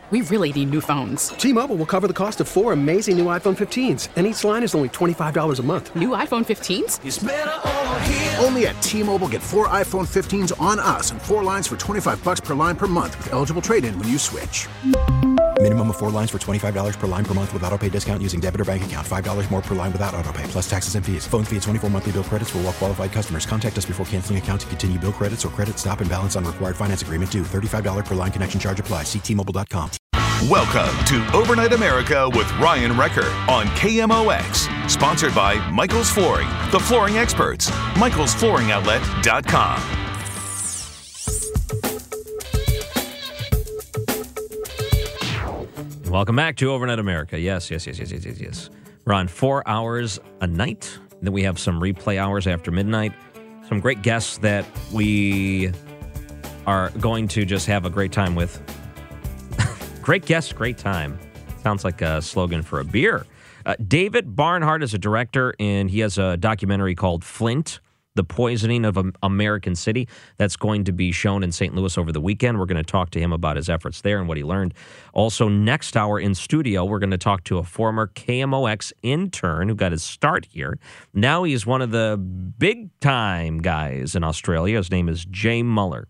We really need new phones. T-Mobile will cover the cost of 4 amazing new iPhone 15s, and each line is only $25 a month. New iPhone 15s? It's better over here. Only at T-Mobile, get 4 iPhone 15s on us and 4 lines for $25 per line per month with eligible trade-in when you switch. Minimum of 4 lines for $25 per line per month with autopay discount using debit or bank account. $5 more per line without autopay, plus taxes and fees. Phone fee at 24 monthly bill credits for well-qualified customers. Contact us before canceling account to continue bill credits or credit stop and balance on required finance agreement due. $35 per line connection charge applies. See T-Mobile.com. Welcome to Overnight America with Ryan Recker on KMOX. Sponsored by Michael's Flooring, the flooring experts. Michael'sFlooringOutlet.com. Welcome back to Overnight America. Yes. We're on 4 hours a night. Then we have some replay hours after midnight. Some great guests that we are going to just have a great time with. Great guests, great time. Sounds like a slogan for a beer. David Barnhart is a director, and he has a documentary called Flint, The Poisoning of American City, that's going to be shown in St. Louis over the weekend. We're going to talk to him about his efforts there and what he learned. Also, next hour in studio, we're going to talk to a former KMOX intern who got his start here. Now he's one of the big-time guys in Australia. His name is Jay Mueller.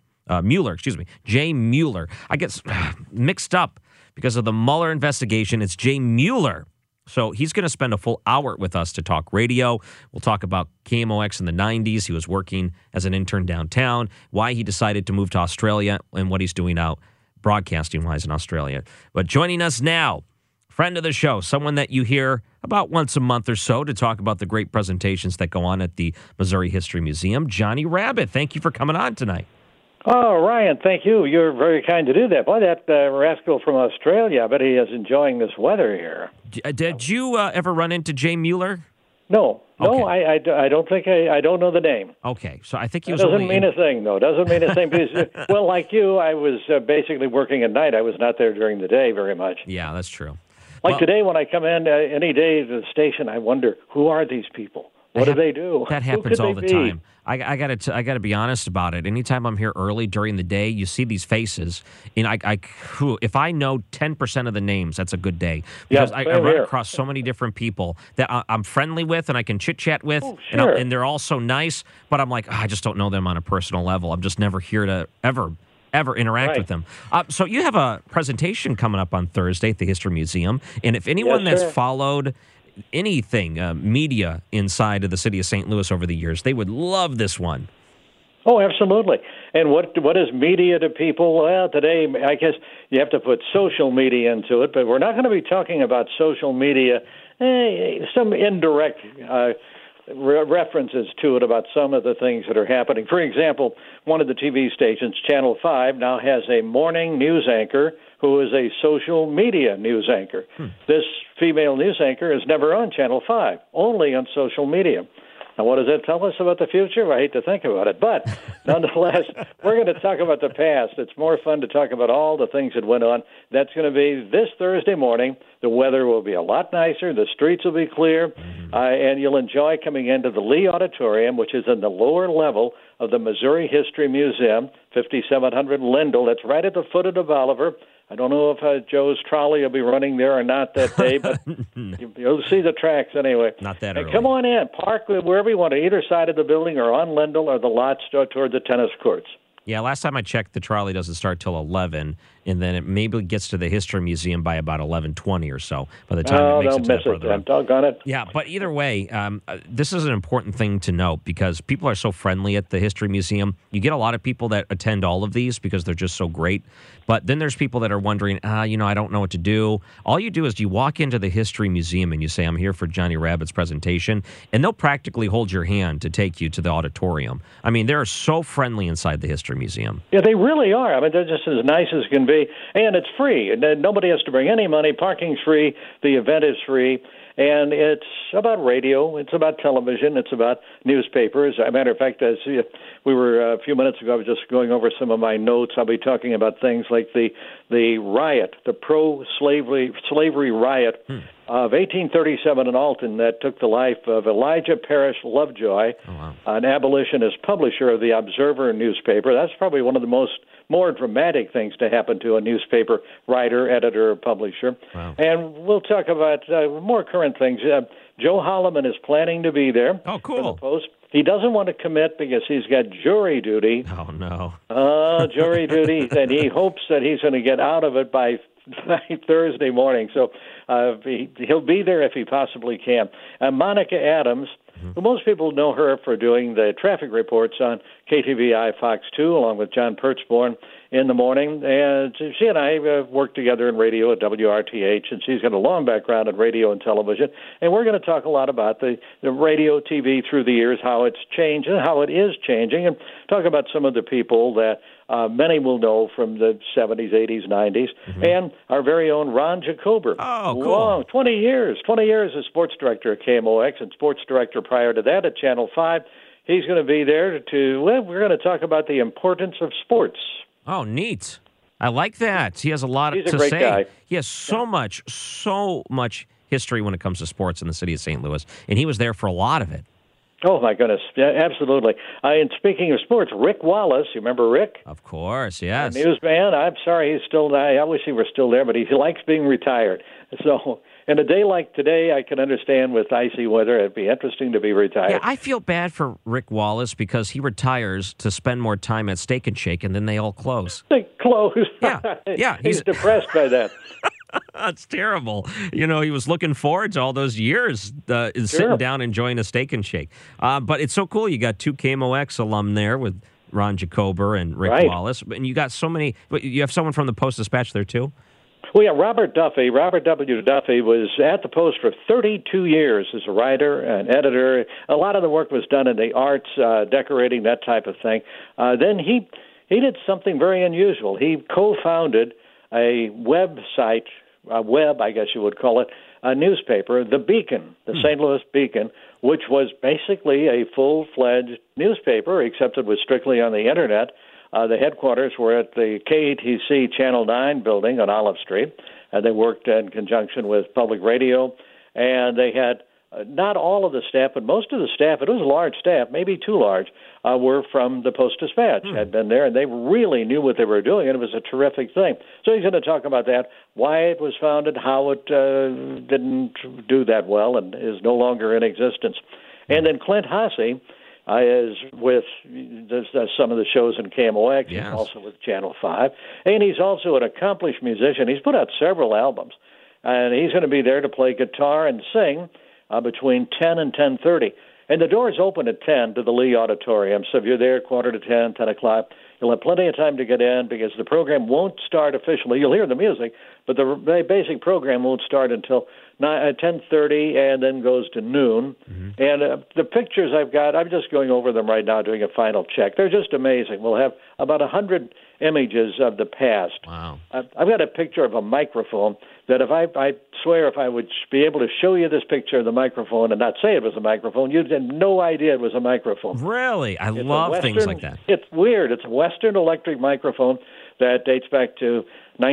Jay Mueller. I get mixed up because of the Mueller investigation. It's Jay Mueller. So he's going to spend a full hour with us to talk radio. We'll talk about KMOX in the 90s. He was working as an intern downtown, why he decided to move to Australia, and what he's doing out broadcasting-wise in Australia. But joining us now, friend of the show, someone that you hear about once a month or so to talk about the great presentations that go on at the Missouri History Museum, Johnny Rabbit. Thank you for coming on tonight. Oh, Ryan, thank you. You're very kind to do that. Boy, that rascal from Australia, I bet he is enjoying this weather here. Did you ever run into Jay Mueller? No, okay. I don't think I don't know the name. Okay, so I think he was. Doesn't mean a thing, though. Doesn't mean a thing. Because, well, like you, I was basically working at night. I was not there during the day very much. Yeah, that's true. Like today, when I come in any day to the station, I wonder, who are these people? What do they do? That happens all the time. I got to be honest about it. Anytime I'm here early during the day, you see these faces, and if I know 10% of the names, that's a good day, because I run across so many different people that I'm friendly with and I can chit chat with, and they're all so nice. But I'm like, I just don't know them on a personal level. I'm just never here to ever interact with them. So you have a presentation coming up on Thursday at the History Museum, and if anyone that's followed anything media inside of the city of St. Louis over the years, they would love this one. Oh, absolutely. And what is media to people? Well, today, I guess you have to put social media into it, but we're not going to be talking about social media, some indirect references to it about some of the things that are happening. For example, one of the TV stations, Channel 5, now has a morning news anchor who is a social media news anchor. This female news anchor is never on Channel 5, only on social media. Now, what does that tell us about the future? Well, I hate to think about it, but nonetheless, we're going to talk about the past. It's more fun to talk about all the things that went on. That's going to be this Thursday morning. The weather will be a lot nicer. The streets will be clear, and you'll enjoy coming into the Lee Auditorium, which is in the lower level of the Missouri History Museum, 5700 Lindell. That's right at the foot of the Bolivar. I don't know if Joe's trolley will be running there or not that day, but you'll see the tracks anyway. Not that early. Come on in. Park wherever you want, either side of the building or on Lindell or the lots toward the tennis courts. Yeah, last time I checked, the trolley doesn't start till 11, and then it maybe gets to the History Museum by about 11:20 or so. By the time it makes it to that part of the road. Doggone it. Yeah, but either way, this is an important thing to note because people are so friendly at the History Museum. You get a lot of people that attend all of these because they're just so great. But then there's people that are wondering, I don't know what to do. All you do is you walk into the History Museum and you say, I'm here for Johnny Rabbit's presentation, and they'll practically hold your hand to take you to the auditorium. I mean, they're so friendly inside the History Museum. Yeah, they really are. I mean, they're just as nice as can be, and it's free. And nobody has to bring any money. Parking's free. The event is free. And it's about radio, it's about television, it's about newspapers. As a matter of fact, as we were a few minutes ago, I was just going over some of my notes. I'll be talking about things like the riot, the pro-slavery riot of 1837 in Alton that took the life of Elijah Parrish Lovejoy, an abolitionist publisher of the Observer newspaper. That's probably one of the more dramatic things to happen to a newspaper writer, editor, or publisher. Wow. And we'll talk about more current things. Joe Holloman is planning to be there. Oh, cool. For the Post. He doesn't want to commit because he's got jury duty. Oh, no. Jury duty, and he hopes that he's going to get out of it by Thursday morning. So he'll be there if he possibly can. Monica Adams, who most people know her for doing the traffic reports on KTVI Fox 2, along with John Pertzborn in the morning. And she and I worked together in radio at WRTH, and she's got a long background in radio and television. And we're going to talk a lot about the radio, TV through the years, how it's changed and how it is changing, and talk about some of the people that many will know from the 70s, 80s, 90s, and our very own Ron Jacober. Oh, cool. Long, 20 years as sports director at KMOX and sports director prior to that at Channel 5. He's going to be there we're going to talk about the importance of sports. Oh, neat. I like that. He has a lot He's a to great say. guy. He has so much history when it comes to sports in the city of St. Louis, and he was there for a lot of it. Oh, my goodness. Yeah, absolutely. And speaking of sports, Rick Wallace, you remember Rick? Of course, yes. Newsman. I'm sorry he's still there. I wish he were still there, but he likes being retired. So in a day like today, I can understand with icy weather, it'd be interesting to be retired. Yeah, I feel bad for Rick Wallace because he retires to spend more time at Steak and Shake, and then they all close. They close. Yeah. He's depressed by that. That's terrible. You know, he was looking forward to all those years sitting down enjoying a Steak and Shake. But it's so cool. You got two KMOX alum there with Ron Jacober and Rick Wallace. And you got so many. You have someone from the Post-Dispatch there, too? Well, yeah, Robert Duffy. Robert W. Duffy was at the Post for 32 years as a writer and editor. A lot of the work was done in the arts, decorating, that type of thing. Then he did something very unusual. He co-founded a website, I guess you would call it, a newspaper, The Beacon, the St. Louis Beacon, which was basically a full-fledged newspaper, except it was strictly on the Internet. The headquarters were at the KATC Channel 9 building on Olive Street. They worked in conjunction with public radio, and they had not all of the staff, but most of the staff, it was a large staff, maybe too large, were from the Post-Dispatch, had been there, and they really knew what they were doing, and it was a terrific thing. So he's going to talk about that, why it was founded, how it didn't do that well and is no longer in existence. And then Clint Hasse is with some of the shows in KMOX, yes. He's also with Channel 5, and he's also an accomplished musician. He's put out several albums, and he's going to be there to play guitar and sing between 10 and 10:30. And the doors open at 10 to the Lee Auditorium, so if you're there 10:15, 10 o'clock, you'll have plenty of time to get in because the program won't start officially. You'll hear the music, but the basic program won't start until 10:30 and then goes to noon. Mm-hmm. And the pictures I've got, I'm just going over them right now, doing a final check. They're just amazing. We'll have about 100 images of the past. Wow. I've got a picture of a microphone that if I swear if I would be able to show you this picture of the microphone and not say it was a microphone, you'd have no idea it was a microphone. Really? I love things like that. It's weird. It's a Western electric microphone that dates back to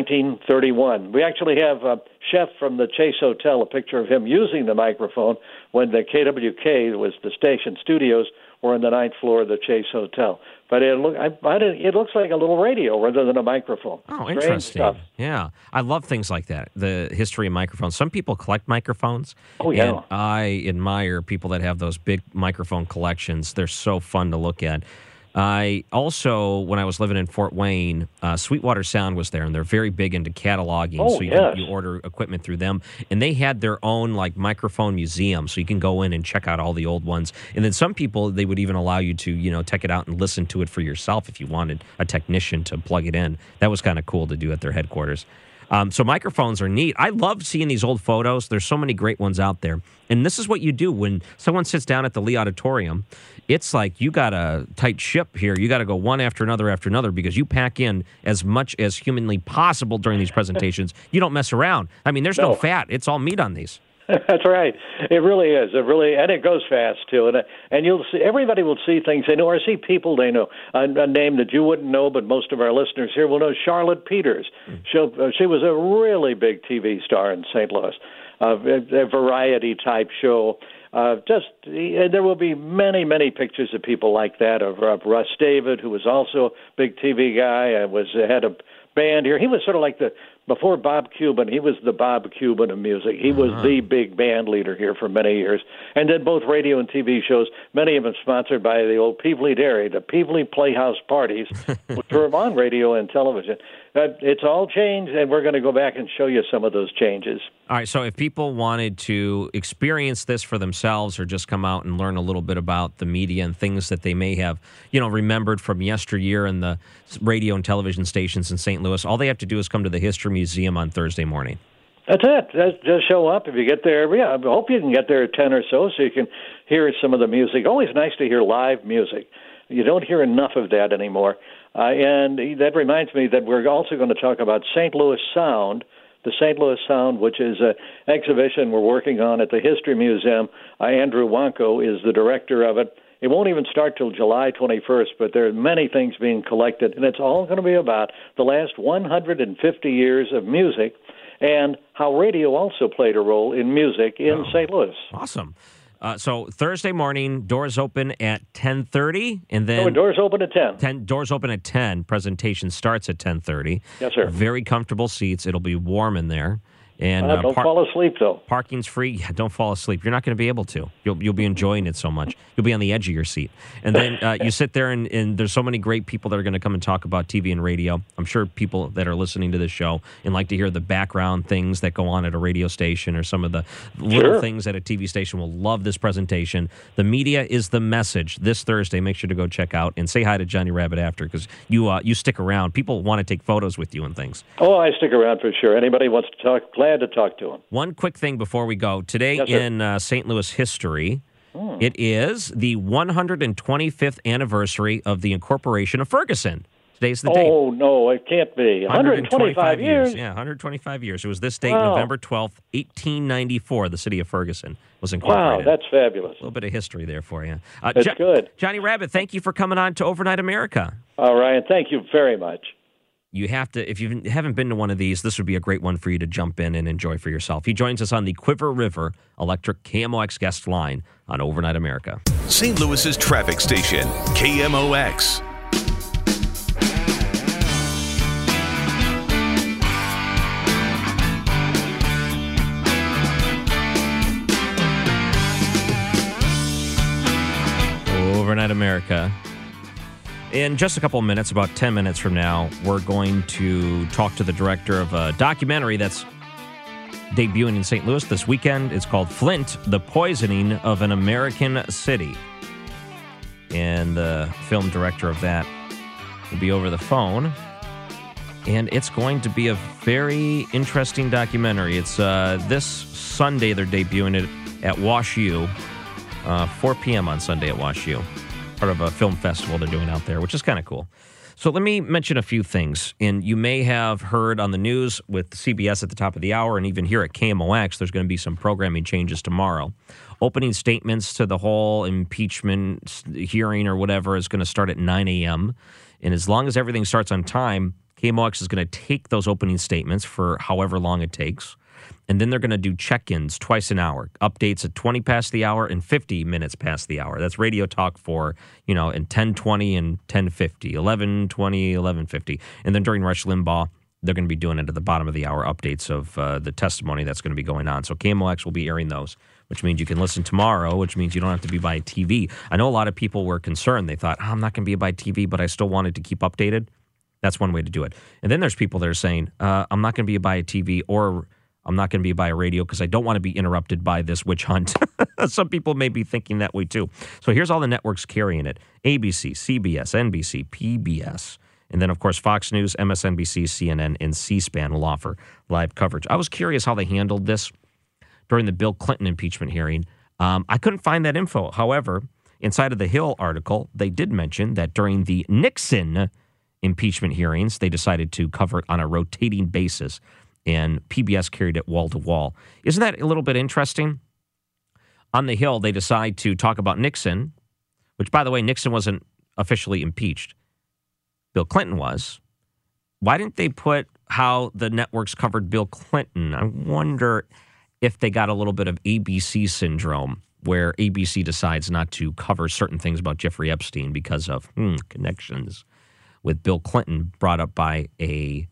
1931. We actually have a chef from the Chase Hotel, a picture of him using the microphone when the KWK, was the station studios, were on the 9th floor of the Chase Hotel. But it looks like a little radio rather than a microphone. Oh, Strange interesting. stuff. Yeah. I love things like that, the history of microphones. Some people collect microphones. Oh, yeah. And I admire people that have those big microphone collections. They're so fun to look at. I also, when I was living in Fort Wayne, Sweetwater Sound was there, and they're very big into cataloging. Oh, so you order equipment through them. And they had their own microphone museum, so you can go in and check out all the old ones. And then some people, they would even allow you to, check it out and listen to it for yourself if you wanted a technician to plug it in. That was kind of cool to do at their headquarters. So microphones are neat. I love seeing these old photos. There's so many great ones out there. And this is what you do when someone sits down at the Lee Auditorium. It's like you got a tight ship here. You got to go one after another because you pack in as much as humanly possible during these presentations. You don't mess around. I mean, there's no fat. It's all meat on these. That's right. It really is. And it goes fast too. And you'll see, everybody will see things they know, or see people they know. A name that you wouldn't know, but most of our listeners here will know: Charlotte Peters. She was a really big TV star in St. Louis, a variety type show. There will be many, many pictures of people like that. Of Russ David, who was also a big TV guy, had a band here. He was sort of like before Bob Cuban, he was the Bob Cuban of music. He was the big band leader here for many years, and did both radio and TV shows, many of them sponsored by the old Peevely Dairy, the Peevely Playhouse Parties, which were on radio and television. It's all changed, and we're going to go back and show you some of those changes. All right, so if people wanted to experience this for themselves or just come out and learn a little bit about the media and things that they may have, remembered from yesteryear in the radio and television stations in St. Louis, all they have to do is come to the History Museum on Thursday morning. That's it. Just show up. If you get there, I hope you can get there at 10 or so you can hear some of the music. Always nice to hear live music. You don't hear enough of that anymore. And that reminds me that we're also going to talk about St. Louis Sound, the St. Louis Sound, which is an exhibition we're working on at the History Museum. Andrew Wanko is the director of it. It won't even start till July 21st, but there are many things being collected, and it's all going to be about the last 150 years of music and how radio also played a role in music in St. Louis. Awesome. So Thursday morning, doors open at 10:30, and then doors open at 10. Doors open at 10. Presentation starts at 10:30. Yes, sir. Very comfortable seats. It'll be warm in there. And don't fall asleep, though. Parking's free. Yeah, don't fall asleep. You're not going to be able to. You'll be enjoying it so much. You'll be on the edge of your seat. And then you sit there, and there's so many great people that are going to come and talk about TV and radio. I'm sure people that are listening to this show and like to hear the background things that go on at a radio station or some of the little things at a TV station will love this presentation. The media is the message this Thursday. Make sure to go check out and say hi to Johnny Rabbit after, because you stick around. People want to take photos with you and things. Oh, I stick around for sure. Anybody wants to talk, glad to talk to him. One quick thing before we go. Today in St. Louis history, it is the 125th anniversary of the incorporation of Ferguson. Today's the date. Oh, no, it can't be. 125 years? Yeah, 125 years. It was this date, November 12th, 1894, the city of Ferguson was incorporated. Wow, that's fabulous. A little bit of history there for you. That's good. Johnny Rabbit, thank you for coming on to Overnight America. All right, thank you very much. You have to, if you haven't been to one of these, this would be a great one for you to jump in and enjoy for yourself. He joins us on the Quiver River Electric KMOX guest line on Overnight America. St. Louis's traffic station, KMOX. Overnight America. In just a couple of minutes, about 10 minutes from now, we're going to talk to the director of a documentary that's debuting in St. Louis this weekend. It's called Flint, The Poisoning of an American City. And the film director of that will be over the phone. And it's going to be a very interesting documentary. It's this Sunday they're debuting it at Wash U, 4 p.m. on Sunday at Wash U. Part of a film festival they're doing out there, which is kind of cool. So let me mention a few things. And you may have heard on the news with CBS at the top of the hour, and even here at KMOX, there's going to be some programming changes tomorrow. Opening statements to the whole impeachment hearing or whatever is going to start at 9 a.m. And as long as everything starts on time, KMOX is going to take those opening statements for however long it takes. And then they're going to do check-ins twice an hour, updates at 20 past the hour and 50 minutes past the hour. That's radio talk for, in 10:20 and 10:50, 11:20, 11:50. And then during Rush Limbaugh, they're going to be doing it at the bottom of the hour, updates of the testimony that's going to be going on. So KMOX will be airing those, which means you can listen tomorrow, which means you don't have to be by TV. I know a lot of people were concerned. They thought, I'm not going to be by TV, but I still wanted to keep updated. That's one way to do it. And then there's people that are saying, I'm not going to be by a TV or I'm not going to be by a radio because I don't want to be interrupted by this witch hunt. Some people may be thinking that way too. So here's all the networks carrying it. ABC, CBS, NBC, PBS. And then, of course, Fox News, MSNBC, CNN, and C-SPAN will offer live coverage. I was curious how they handled this during the Bill Clinton impeachment hearing. I couldn't find that info. However, inside of the Hill article, they did mention that during the Nixon impeachment hearings, they decided to cover it on a rotating basis. and PBS carried it wall to wall. Isn't that a little bit interesting? On the Hill, they decide to talk about Nixon, which, by the way, Nixon wasn't officially impeached. Bill Clinton was. Why didn't they put how the networks covered Bill Clinton? I wonder if they got a little bit of ABC syndrome, where ABC decides not to cover certain things about Jeffrey Epstein because of connections with Bill Clinton brought up by a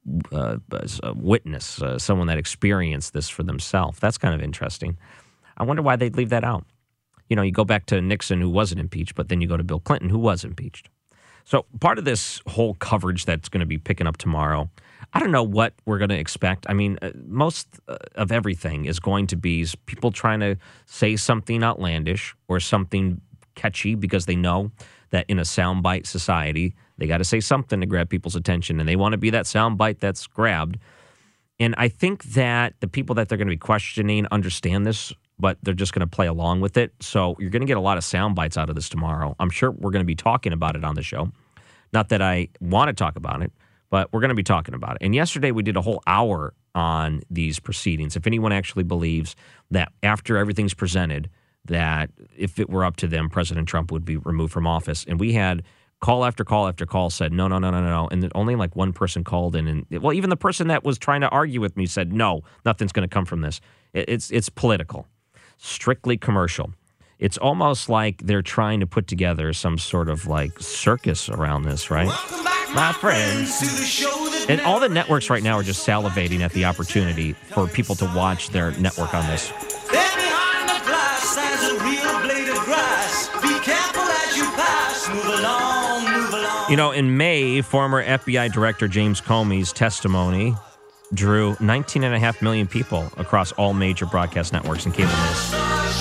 witness, someone that experienced this for themselves. That's kind of interesting. I wonder why they'd leave that out. You know, you go back to Nixon, who wasn't impeached, but then you go to Bill Clinton, who was impeached. So part of this whole coverage that's going to be picking up tomorrow, I don't know what we're going to expect. I mean, most of everything is going to be people trying to say something outlandish or something catchy because they know that in a soundbite society, they got to say something to grab people's attention, and they want to be that soundbite that's grabbed. And I think that the people that they're going to be questioning understand this, but they're just going to play along with it. So you're going to get a lot of sound bites out of this tomorrow. I'm sure we're going to be talking about it on the show. Not that I want to talk about it, but we're going to be talking about it. And yesterday we did a whole hour on these proceedings. If anyone actually believes that after everything's presented, that if it were up to them, President Trump would be removed from office. And we had call after call after call said, no. And then only like one person called in. And well, even the person that was trying to argue with me said, no, nothing's going to come from this. It's political. Strictly commercial. It's almost like they're trying to put together some sort of like circus around this, right? My friends. And all the networks right now are just salivating at the opportunity for people to watch their network on this. There behind the glass there's a real blade of grass. Be careful as you pass. Move along, move along. You know, in May, former FBI Director James Comey's testimony drew 19.5 million people across all major broadcast networks and cable news.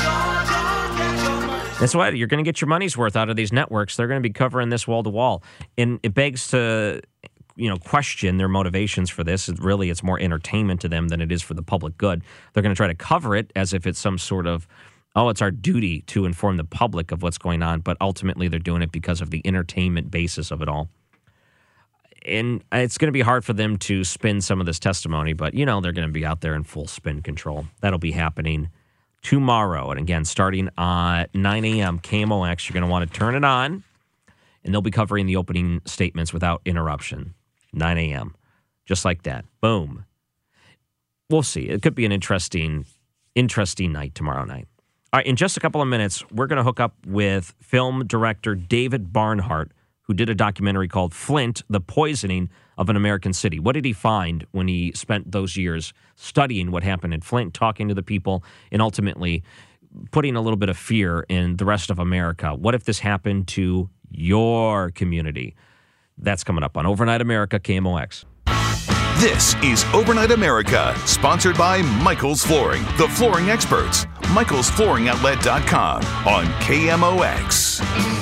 That's why you're going to get your money's worth out of these networks. They're going to be covering this wall to wall. And it begs to, question their motivations for this. It's more entertainment to them than it is for the public good. They're going to try to cover it as if it's some sort of, it's our duty to inform the public of what's going on. But ultimately, they're doing it because of the entertainment basis of it all. And it's going to be hard for them to spin some of this testimony, but, they're going to be out there in full spin control. That'll be happening tomorrow. And again, starting at 9 a.m., KMOX, you're going to want to turn it on, and they'll be covering the opening statements without interruption. 9 a.m., just like that. Boom. We'll see. It could be an interesting night tomorrow night. All right, in just a couple of minutes, we're going to hook up with film director David Barnhart, who did a documentary called Flint, The Poisoning of an American City. What did he find when he spent those years studying what happened in Flint, talking to the people, and ultimately putting a little bit of fear in the rest of America? What if this happened to your community? That's coming up on Overnight America, KMOX. This is Overnight America, sponsored by Michael's Flooring, the flooring experts. MichaelsFlooringoutlet.com on KMOX.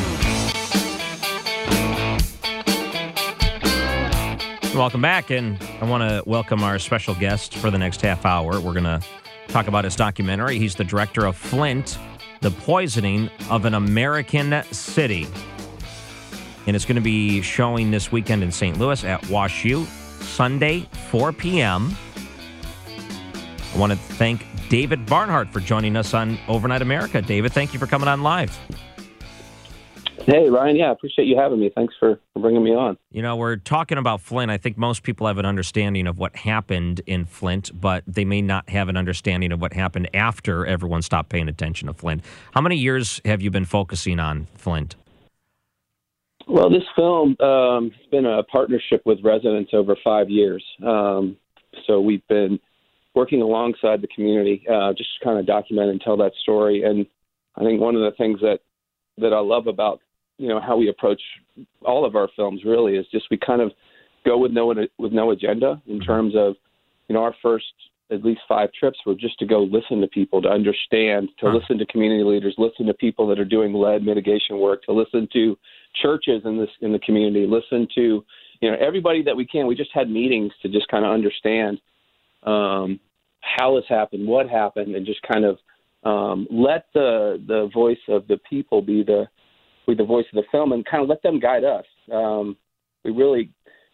Welcome back, and I want to welcome our special guest for the next half hour. We're going to talk about his documentary. He's the director of Flint, The Poisoning of an American City. And it's going to be showing this weekend in St. Louis at WashU, Sunday, 4 p.m. I want to thank David Barnhart for joining us on Overnight America. David, thank you for coming on live. Hey, Ryan. Yeah, I appreciate you having me. Thanks for bringing me on. We're talking about Flint. I think most people have an understanding of what happened in Flint, but they may not have an understanding of what happened after everyone stopped paying attention to Flint. How many years have you been focusing on Flint? Well, this film has been a partnership with residents over 5 years. So we've been working alongside the community, just kind of document and tell that story. And I think one of the things that I love about how we approach all of our films really is just we kind of go with no agenda in terms of, our first at least 5 trips were just to go listen to people, to understand, to listen to community leaders, listen to people that are doing lead mitigation work, to listen to churches in the community, listen to, everybody that we can. We just had meetings to just kind of understand how this happened, what happened, and just kind of let the voice of the people be the voice of the film and kind of let them guide us. We really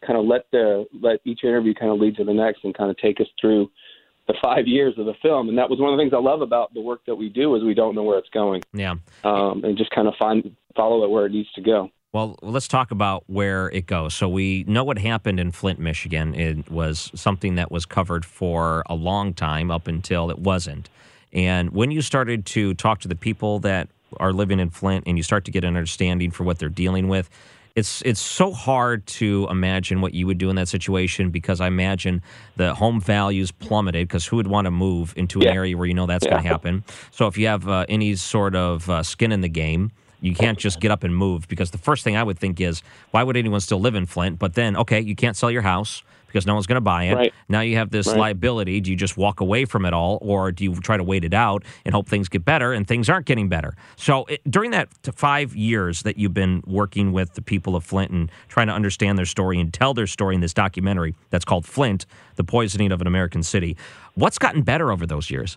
kind of let each interview kind of lead to the next and kind of take us through the 5 years of the film. And that was one of the things I love about the work that we do is we don't know where it's going. Yeah. And just kind of follow it where it needs to go. Well, let's talk about where it goes. So we know what happened in Flint, Michigan. It was something that was covered for a long time up until it wasn't. And when you started to talk to the people that are living in Flint and you start to get an understanding for what they're dealing with, it's so hard to imagine what you would do in that situation, because I imagine the home values plummeted, because who would want to move into an area where you know that's going to happen? So if you have any sort of skin in the game, you can't just get up and move, because the first thing I would think is, why would anyone still live in Flint? But then, okay, you can't sell your house because no one's going to buy it. Right. Now you have this liability. Do you just walk away from it all, or do you try to wait it out and hope things get better? And things aren't getting better. So during that 5 years that you've been working with the people of Flint and trying to understand their story and tell their story in this documentary that's called Flint, The Poisoning of an American City, what's gotten better over those years?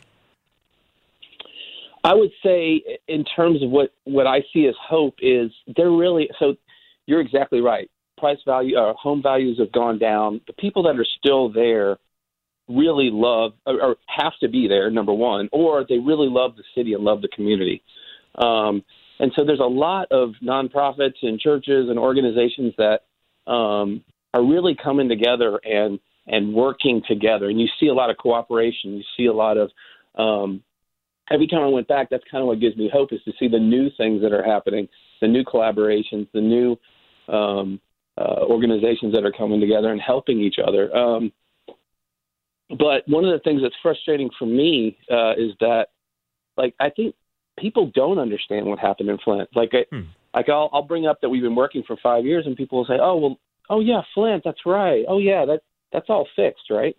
I would say, in terms of what I see as hope, is they're really – so you're exactly right. Home values have gone down. The people that are still there really love or have to be there, number one, or they really love the city and love the community. And so there's a lot of nonprofits and churches and organizations that are really coming together and working together. And you see a lot of cooperation. You see a lot of every time I went back, that's kind of what gives me hope, is to see the new things that are happening, the new collaborations, the new organizations that are coming together and helping each other. But one of the things that's frustrating for me is that, like, I think people don't understand what happened in Flint. I'll bring up that we've been working for 5 years, and people will say, "Oh yeah, Flint, that's right. Oh yeah, that's all fixed, right?"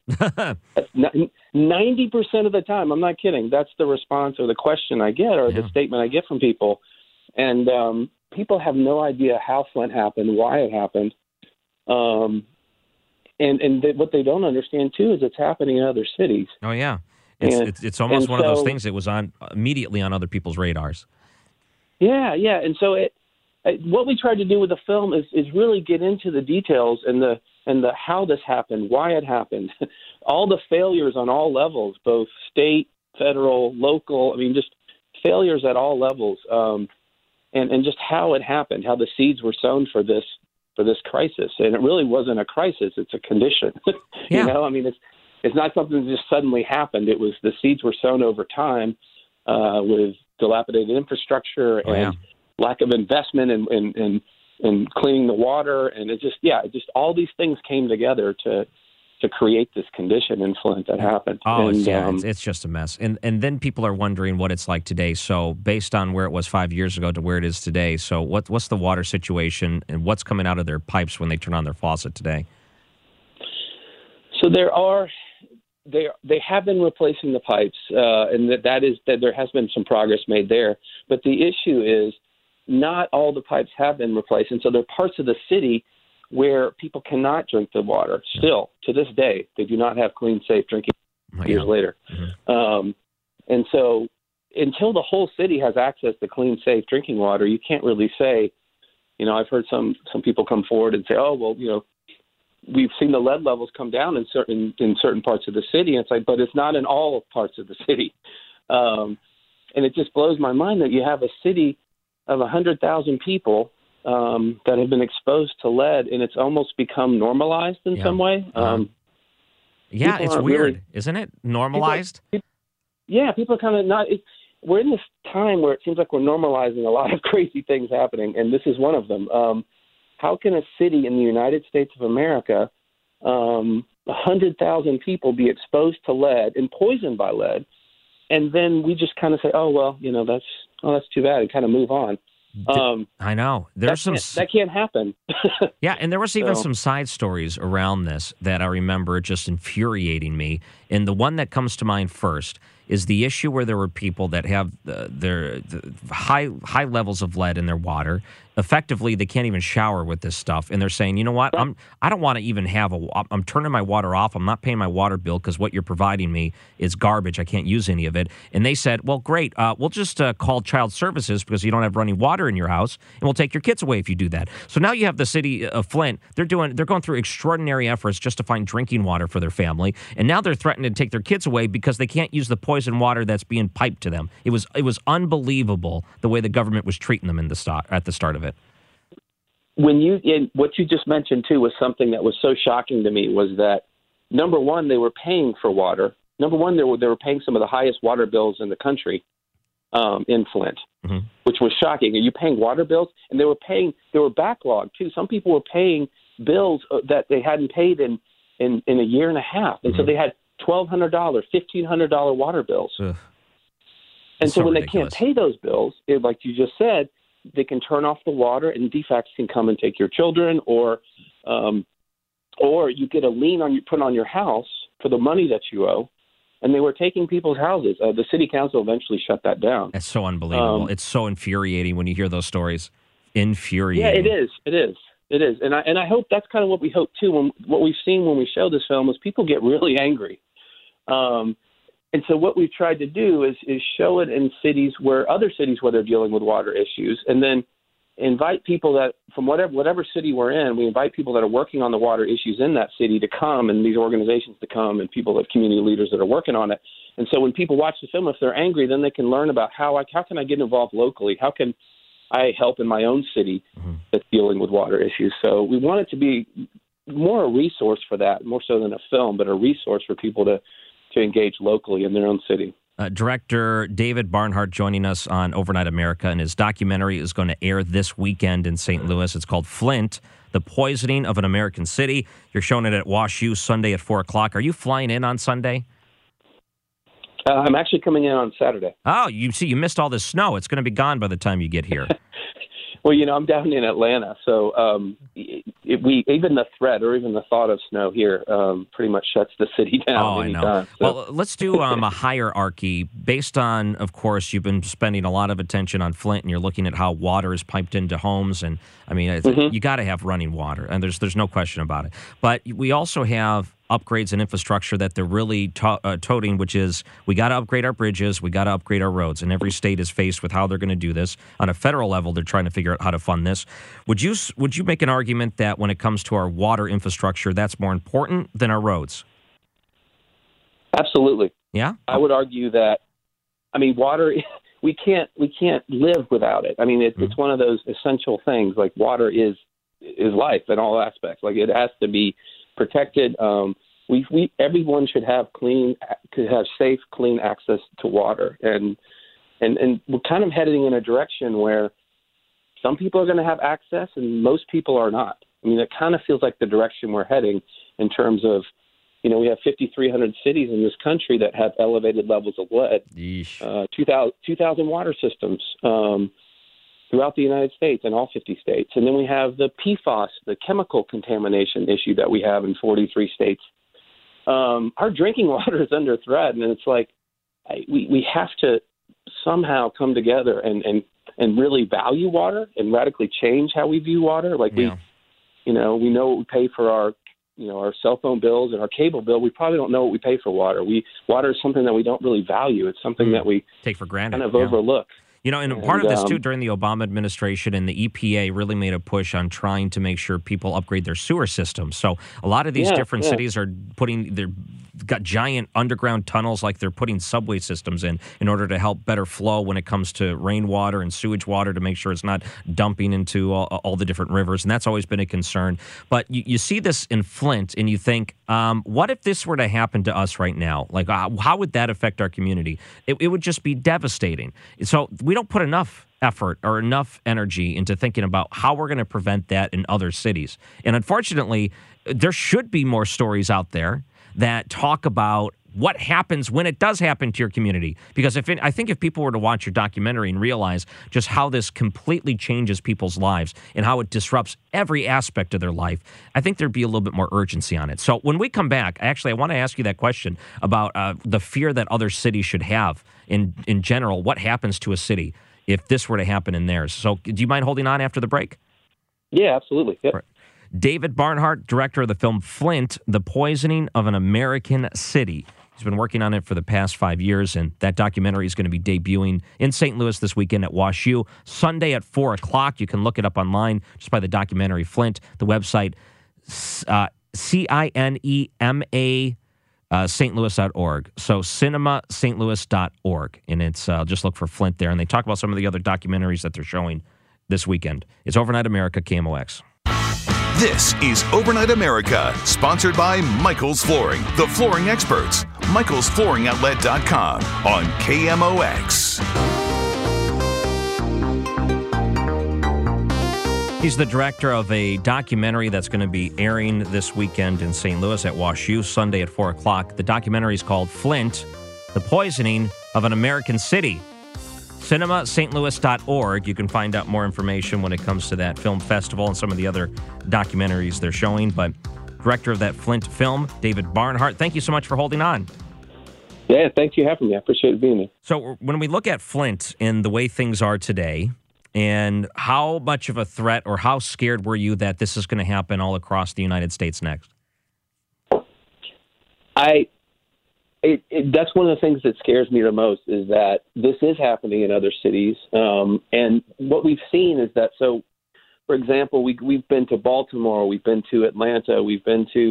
90% of the time, I'm not kidding, that's the response or the question I get, or the statement I get from people. And people have no idea how Flint happened, why it happened. What they don't understand, too, is it's happening in other cities. Oh, yeah. It's almost one of those things that was immediately on other people's radars. Yeah. And so what we tried to do with the film is really get into the details and the how this happened, why it happened, all the failures on all levels, both state, federal, local. I mean, just failures at all levels, and just how it happened, how the seeds were sown for this crisis. And it really wasn't a crisis; it's a condition. Yeah. You know, I mean, it's not something that just suddenly happened. It was the seeds were sown over time with dilapidated infrastructure and lack of investment and cleaning the water, and it just all these things came together to create this condition in Flint that happened. Oh, it's just a mess. And then people are wondering what it's like today. So based on where it was 5 years ago to where it is today, so what's the water situation and what's coming out of their pipes when they turn on their faucet today? So they have been replacing the pipes, and that there has been some progress made there. But the issue is not all the pipes have been replaced, and so there are parts of the city where people cannot drink the water. Still, to this day, they do not have clean, safe drinking years later. Mm-hmm. And so until the whole city has access to clean, safe drinking water, you can't really say, you know, I've heard some people come forward and say, oh, well, you know, we've seen the lead levels come down in certain parts of the city. And it's like, but it's not in all parts of the city. And it just blows my mind that you have a city of 100,000 people that have been exposed to lead, and it's almost become normalized in some way. It's weird, isn't it? Normalized? People are kind of not. We're in this time where it seems like we're normalizing a lot of crazy things happening, and this is one of them. How can a city in the United States of America, 100,000 people, be exposed to lead and poisoned by lead, and then we just kind of say, oh, well, you know, that's too bad, and kind of move on. I know. That can't happen. Yeah, and there was even some side stories around this that I remember just infuriating me. And the one that comes to mind first is the issue where there were people that have their high levels of lead in their water, effectively they can't even shower with this stuff, and they're saying, you know what, I don't want to even I'm turning my water off. I'm not paying my water bill because what you're providing me is garbage. I can't use any of it. And they said, well, great, we'll just call child services because you don't have running water in your house, and we'll take your kids away if you do that. So now you have the city of Flint. They're going through extraordinary efforts just to find drinking water for their family, and now they're threatening to take their kids away because they can't use the poison water that's being piped to them. It was unbelievable the way the government was treating them at the start of it. What you just mentioned too was something that was so shocking to me, was that number one, they were paying for water. Number one, they were paying some of the highest water bills in the country in Flint, which was shocking. Are you paying water bills? And they were backlogged too. Some people were paying bills that they hadn't paid in a year and a half, and so they had $1,200, $1,500 water bills. Ugh. And so when ridiculous. they can't pay those bills, like you just said, they can turn off the water, and defects can come and take your children, or you get a lien put on your house for the money that you owe. And they were taking people's houses. The city council eventually shut that down. That's so unbelievable. It's so infuriating when you hear those stories. Infuriating. Yeah, it is. And I hope that's kind of what we hope too. What we've seen when we show this film is people get really angry. And so what we've tried to do is show it in other cities where they're dealing with water issues, and then invite people that from whatever city we're in, we invite people that are working on the water issues in that city to come, and these organizations to come, and people that community leaders that are working on it. And so when people watch the film, if they're angry, then they can learn about how can I get involved locally? How can I help in my own city that's dealing with water issues? So we want it to be more a resource for that, more so than a film, but a resource for people to engage locally in their own city. Director David Barnhart joining us on Overnight America, and his documentary is going to air this weekend in St. Louis. It's called Flint, The Poisoning of an American City. You're showing it at Wash U Sunday at 4 o'clock. Are you flying in on Sunday? I'm actually coming in on Saturday. Oh, you missed all this snow. It's going to be gone by the time you get here. Well, I'm down in Atlanta, so even the threat or even the thought of snow here pretty much shuts the city down. Oh, I know. Time, so. Well, let's do a hierarchy based on, of course, you've been spending a lot of attention on Flint, and you're looking at how water is piped into homes, and I mean, you got to have running water, and there's no question about it. But we also have upgrades and infrastructure that they're really toting, which is we got to upgrade our bridges, we got to upgrade our roads, and every state is faced with how they're going to do this. On a federal level, they're trying to figure out how to fund this. Would you make an argument that when it comes to our water infrastructure, that's more important than our roads? Absolutely. Yeah? I would argue that, water, we can't live without it. It's one of those essential things. Like, water is life in all aspects. Like, it has to be protected. Everyone should have safe, clean access to water, and we're kind of heading in a direction where some people are going to have access and most people are not. It kind of feels like the direction we're heading in terms of, we have 5,300 cities in this country that have elevated levels of lead, 2,000 water systems throughout the United States and all 50 states. And then we have the PFAS, the chemical contamination issue that we have in 43 states. Our drinking water is under threat, and it's like we have to somehow come together and really value water and radically change how we view water. Like we know what we pay for our cell phone bills and our cable bill. We probably don't know what we pay for water. Water is something that we don't really value. It's something that we take for granted, kind of overlook. And part of this, too, during the Obama administration and the EPA really made a push on trying to make sure people upgrade their sewer systems. So a lot of these different cities are got giant underground tunnels, like they're putting subway systems in order to help better flow when it comes to rainwater and sewage water, to make sure it's not dumping into all the different rivers. And that's always been a concern. But you see this in Flint, and you think, what if this were to happen to us right now? Like, how would that affect our community? It would just be devastating. So we don't put enough effort or enough energy into thinking about how we're going to prevent that in other cities. And unfortunately, there should be more stories out there that talk about what happens when it does happen to your community. Because I think if people were to watch your documentary and realize just how this completely changes people's lives and how it disrupts every aspect of their life, I think there'd be a little bit more urgency on it. So when we come back, actually, I want to ask you that question about the fear that other cities should have in general. What happens to a city if this were to happen in theirs. So do you mind holding on after the break? Yeah, absolutely. Yep. Right. David Barnhart, director of the film Flint, The Poisoning of an American City. He's been working on it for the past 5 years, and that documentary is going to be debuting in St. Louis this weekend at WashU, Sunday at 4 o'clock. You can look it up online just by the documentary Flint. The website, CINEMA, stlouis.org. So cinemastlouis.org. And it's just look for Flint there. And they talk about some of the other documentaries that they're showing this weekend. It's Overnight America, KMOX. This is Overnight America, sponsored by Michael's Flooring, the flooring experts. MichaelsFlooringOutlet.com on KMOX. He's the director of a documentary that's going to be airing this weekend in St. Louis at WashU, Sunday at 4 o'clock. The documentary is called Flint, The Poisoning of an American City. CinemaStlouis.org. You can find out more information when it comes to that film festival and some of the other documentaries they're showing. But director of that Flint film, David Barnhart, thank you so much for holding on. Yeah, thank you for having me. I appreciate being here. So when we look at Flint and the way things are today, and how much of a threat or how scared were you that this is going to happen all across the United States next? That's one of the things that scares me the most is that this is happening in other cities. And what we've seen is that, so, for example, we've been to Baltimore, we've been to Atlanta, we've been to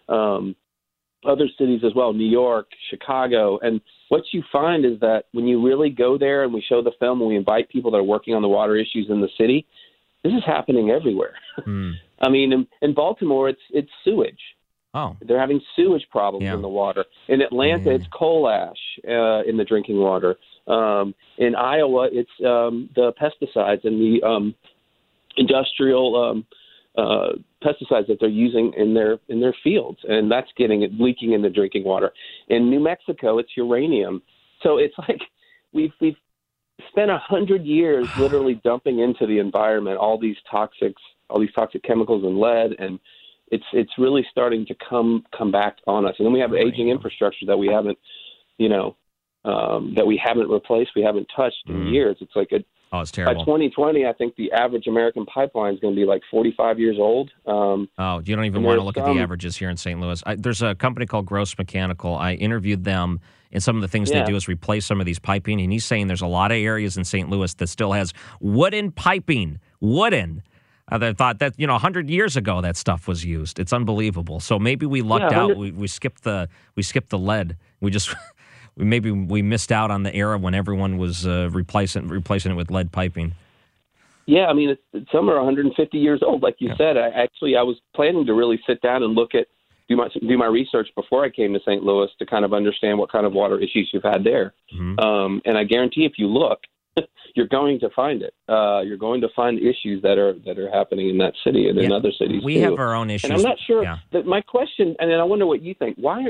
other cities as well, New York, Chicago. And what you find is that when you really go there and we show the film and we invite people that are working on the water issues in the city, this is happening everywhere. I mean, in Baltimore, it's sewage. Oh, they're having sewage problems in the water. In Atlanta, it's coal ash in the drinking water. In Iowa, it's the pesticides and the industrial pesticides that they're using in their fields, and that's leaking in the drinking water. In New Mexico, it's uranium. So it's like we've spent 100 years literally dumping into the environment all these toxic chemicals and lead, and it's really starting to come back on us. And then we have aging infrastructure that we haven't, that we haven't replaced, we haven't touched in years. It's like it's terrible. By 2020, I think the average American pipeline is going to be like 45 years old. You don't even want to look at the averages here in St. Louis. There's a company called Gross Mechanical. I interviewed them, and some of the things they do is replace some of these piping. And he's saying there's a lot of areas in St. Louis that still has wooden piping. Wooden. They thought that 100 years ago that stuff was used. It's unbelievable. So maybe we lucked out. We skipped the lead. We missed out on the era when everyone was replacing it with lead piping. Yeah, I mean, some are 150 years old, like you said. I was planning to really sit down and do my research before I came to St. Louis to kind of understand what kind of water issues you've had there. Mm-hmm. And I guarantee if you look, you're going to find it. You're going to find issues that are happening in that city and in other cities. We too. have our own issues. And I'm not sure that my question, and then I wonder what you think. Why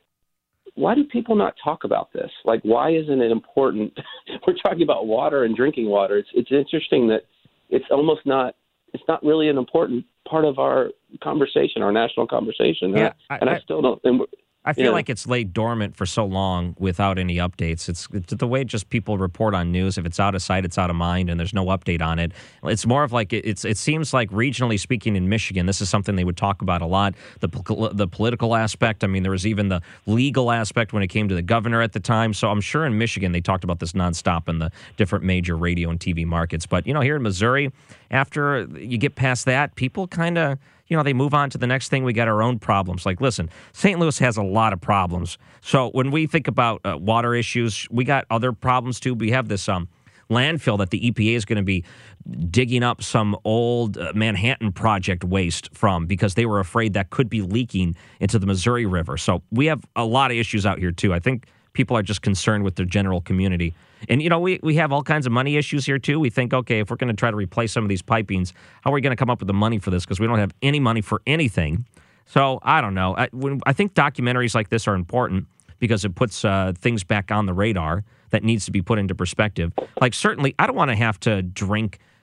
do people not talk about this? Like, why isn't it important? We're talking about water and drinking water. It's interesting that it's not really an important part of our conversation, our national conversation. Yeah, I still don't. And I feel like it's laid dormant for so long without any updates. It's the way just people report on news. If it's out of sight, it's out of mind, and there's no update on it. It's more of like it seems like regionally speaking in Michigan, this is something they would talk about a lot. The political aspect. I mean, there was even the legal aspect when it came to the governor at the time. So I'm sure in Michigan they talked about this nonstop in the different major radio and TV markets. But here in Missouri, after you get past that, people kind of. They move on to the next thing. We got our own problems. Like, listen, St. Louis has a lot of problems. So when we think about water issues, we got other problems too. We have this landfill that the EPA is going to be digging up some old Manhattan Project waste from because they were afraid that could be leaking into the Missouri River. So we have a lot of issues out here too. I think people are just concerned with their general community. And, we have all kinds of money issues here, too. We think, okay, if we're going to try to replace some of these pipings, how are we going to come up with the money for this? Because we don't have any money for anything. So, I don't know. I think documentaries like this are important because it puts things back on the radar that needs to be put into perspective. Like, certainly, I don't want to have to drink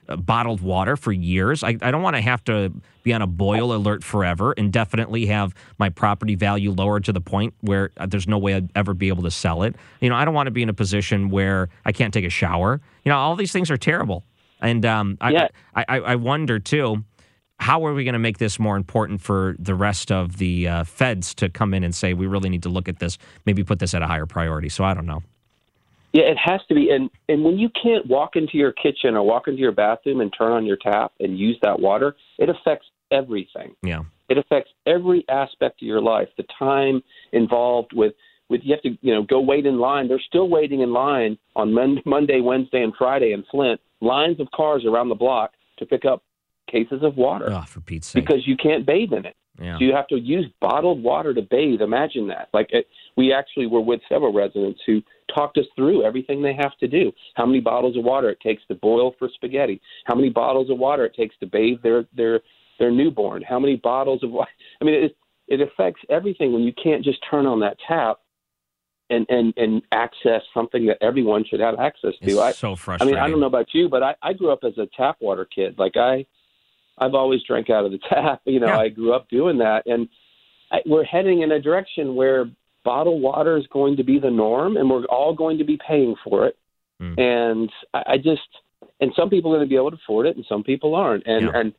bottled water for years. I don't want to have to be on a boil alert forever, indefinitely have my property value lowered to the point where there's no way I'd ever be able to sell it. I don't want to be in a position where I can't take a shower. All these things are terrible. And I wonder, too, how are we going to make this more important for the rest of the feds to come in and say, we really need to look at this, maybe put this at a higher priority? So I don't know. Yeah, it has to be. And when you can't walk into your kitchen or walk into your bathroom and turn on your tap and use that water, it affects everything. Yeah. It affects every aspect of your life. The time involved with you have to, go wait in line. They're still waiting in line on Monday, Wednesday, and Friday in Flint. Lines of cars around the block to pick up cases of water. Oh, for Pete's sake. Because you can't bathe in it. Yeah. So you have to use bottled water to bathe. Imagine that. We actually were with several residents who talked us through everything they have to do. How many bottles of water it takes to boil for spaghetti. How many bottles of water it takes to bathe their newborn. How many bottles of water. I mean, it affects everything when you can't just turn on that tap and access something that everyone should have access to. It's so frustrating. I don't know about you, but I grew up as a tap water kid. I've always drank out of the tap. I grew up doing that. And we're heading in a direction where bottled water is going to be the norm, and we're all going to be paying for it. And and some people are going to be able to afford it, and some people aren't. And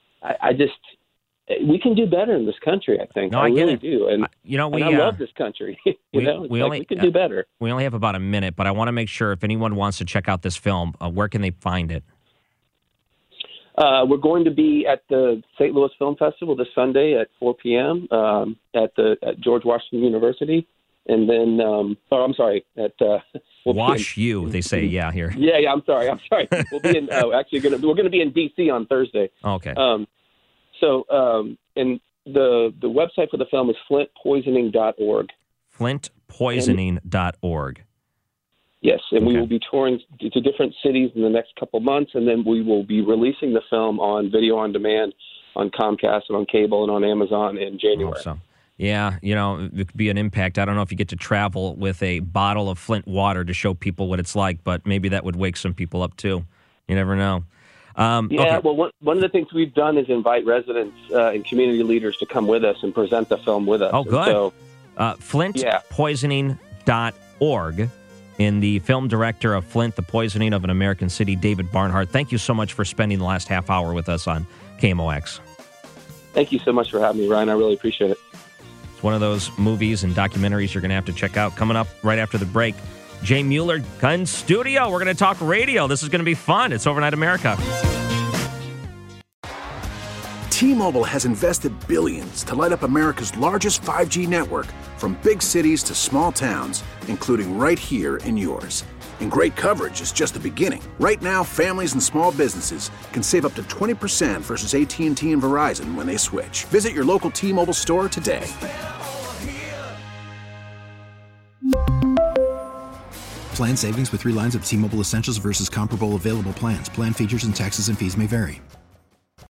we can do better in this country, I think. No, I get really it. do. And I love this country. We can do better. We only have about a minute, but I want to make sure if anyone wants to check out this film, where can they find it? We're going to be at the St. Louis Film Festival this Sunday at 4 p.m. At George Washington University. And then, at Wash U, they say, here. Yeah, I'm sorry. We'll be in. We're going to be in D.C. on Thursday. Okay. And the website for the film is flintpoisoning.org. Flintpoisoning.org. Yes, and we will be touring to different cities in the next couple months, and then we will be releasing the film on video on demand on Comcast and on cable and on Amazon in January. So. Yeah, it could be an impact. I don't know if you get to travel with a bottle of Flint water to show people what it's like, but maybe that would wake some people up too. You never know. Okay. Well, one of the things we've done is invite residents and community leaders to come with us and present the film with us. Oh, good. Flintpoisoning.org. And the film director of Flint, The Poisoning of an American City, David Barnhart, thank you so much for spending the last half hour with us on KMOX. Thank you so much for having me, Ryan. I really appreciate it. It's one of those movies and documentaries you're going to have to check out. Coming up right after the break, Jay Mueller in studio. We're going to talk radio. This is going to be fun. It's Overnight America. T-Mobile has invested billions to light up America's largest 5G network, from big cities to small towns, including right here in yours. And great coverage is just the beginning. Right now, families and small businesses can save up to 20% versus AT&T and Verizon when they switch. Visit your local T-Mobile store today. Plan savings with 3 lines of T-Mobile Essentials versus comparable available plans. Plan features and taxes and fees may vary.